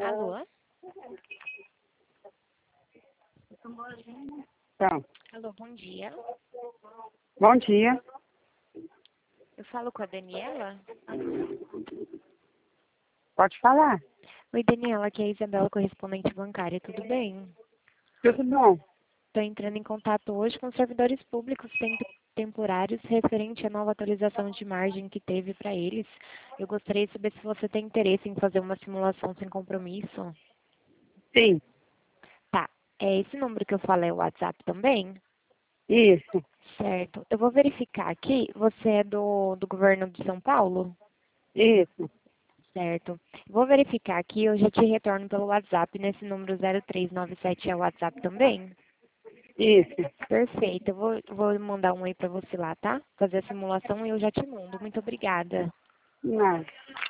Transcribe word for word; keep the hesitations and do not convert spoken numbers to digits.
Alô? Então, Alô, bom dia. bom dia. Eu falo com a Daniela? Pode falar. Oi, Daniela, aqui é a Isabela, correspondente bancária, tudo bem? Tudo bom? Estou entrando em contato hoje com servidores públicos temp- temporários referente à nova atualização de margem que teve para eles. Eu gostaria de saber se você tem interesse em fazer uma simulação sem compromisso. Sim, Tá. É, esse número que eu falo é o WhatsApp também? isso, Certo. Eu vou verificar aqui. Você é do, do governo de São Paulo? isso. Certo. Vou verificar aqui, eu já te retorno pelo WhatsApp, nesse número zero três nove sete é o WhatsApp também? Isso. Perfeito, eu vou, vou mandar um aí para você lá, tá? Fazer a simulação e eu já te mando. Muito obrigada. Não.